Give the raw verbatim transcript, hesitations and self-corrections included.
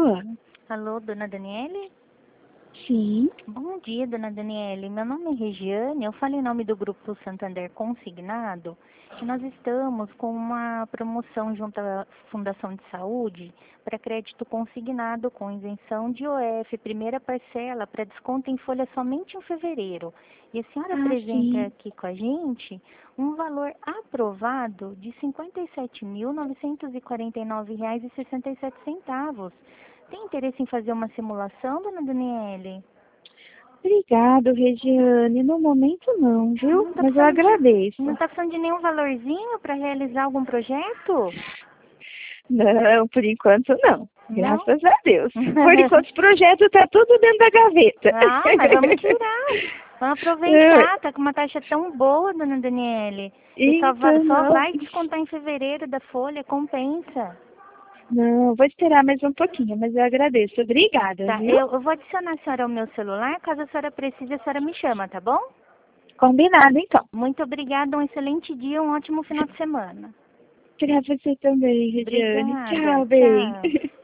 Alô? Alô, dona Daniele? Sim. Bom dia, dona Daniele. Meu nome é Regiane, eu falo em nome do Grupo Santander Consignado e nós estamos com uma promoção junto à Fundação de Saúde para crédito consignado com isenção de O F, primeira parcela para desconto em folha somente em fevereiro. E a senhora Ah, apresenta sim. aqui com a gente um valor aprovado de cinquenta e sete mil novecentos e quarenta e nove reais e sessenta e sete centavos. Tem interesse em fazer uma simulação, dona Daniele? Obrigado, Regiane. No momento não, viu? Não está Mas eu precisando de, agradeço. não tá precisando de nenhum valorzinho para realizar algum projeto? Não, por enquanto não. Não? Graças a Deus. Por enquanto, os projetos tá tudo dentro da gaveta. Ah, mas vamos tirar. Vamos aproveitar. Tá com uma taxa tão boa, dona Daniele. E só, va- Então, só não. vai descontar em fevereiro da folha, compensa. Não, vou esperar mais um pouquinho, mas eu agradeço. Obrigada, Tá, viu? eu, eu vou adicionar a senhora ao meu celular. Caso a senhora precise, a senhora me chama, tá bom? Combinado, então. Muito obrigada, um excelente dia, um ótimo final de semana. Pra você também, Regiane. Obrigada, Tchau, bem. tchau.